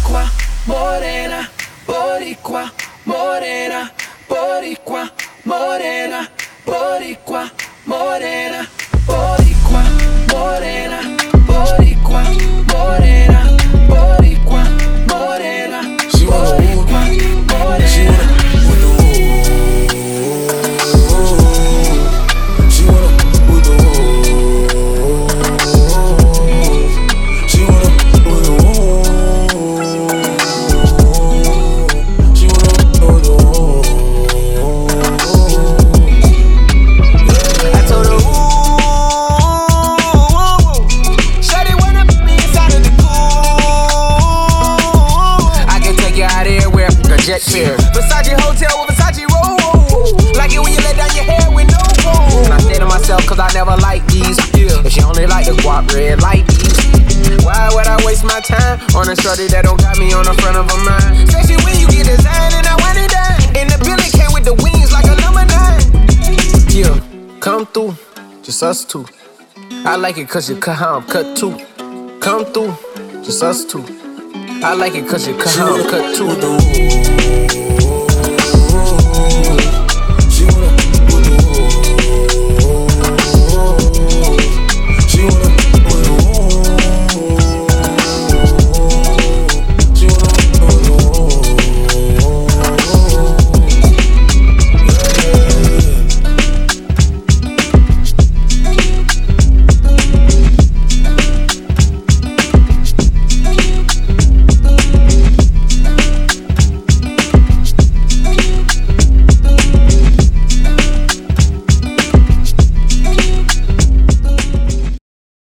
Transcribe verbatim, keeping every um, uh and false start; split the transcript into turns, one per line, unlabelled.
Boricua, morena, boricua, morena, boricua, morena, boricua, morena, boricua, morena, boricua, morena, boricua, morena,
She wanna
boricua, morena.
She wanna with the woo. She wanna with the woo. She wanna with the woo. She wanna with the woo. I told her woo. Shawty wanna put me inside of the cool. I can take you out everywhere, a jet fare. Versace hotel with Versace roll. Like it when you let down your hair with no roll. And I say to myself, cause I never like these. Yeah. If she only like the guap red light these. Why would I waste my time on a shorty that don't got me on the front of her mind? Especially when you get designed and I want it done. And the building came with the wings like a number nine. Yeah, come through, just us two. I like it cause you cut how I'm cut too. Come through, just us two. I like it cause you cut how I'm cut too.